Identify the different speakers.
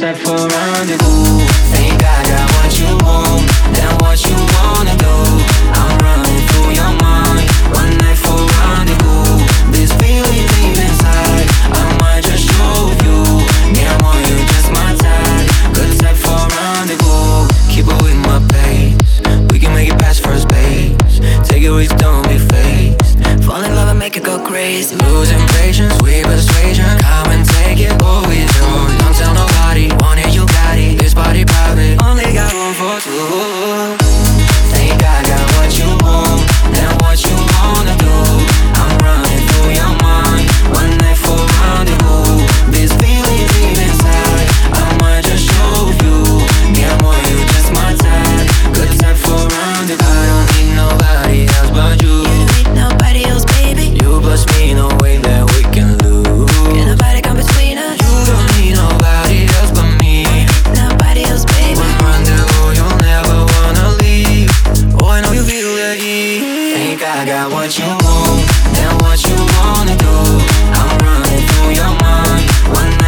Speaker 1: set for rendezvous. Think I got what you want, then what you wanna do. I'm running through your mind, one night for rendezvous. This feeling deep inside, I might just show you. Yeah, I want you just my type, good type for rendezvous. Keep it with my pace, we can make it past first base. Take a risk, don't be faced. Fall in love and make it go crazy. Losing patience with persuasion. Come and take it, go with joy. Don't tell nobody, want it, you got it. This party private, only got room for two. Think I got what you want, then what you wanna do. I'm running through your mind, one night for rendezvous. This feeling deep inside, I might just show you. Yeah, I want you just my type, good type for rendezvous. I don't need nobody else but you.
Speaker 2: You don't need nobody else, baby.
Speaker 1: You plus me, no way that we can lose.
Speaker 2: Can nobody come between us?
Speaker 1: You don't need nobody else but me.
Speaker 2: Nobody else, baby.
Speaker 1: One rendezvous, you'll never wanna leave. Oh, I know you feel the heat. Think I got what you want, then what you wanna do. I'm running through your mind, one night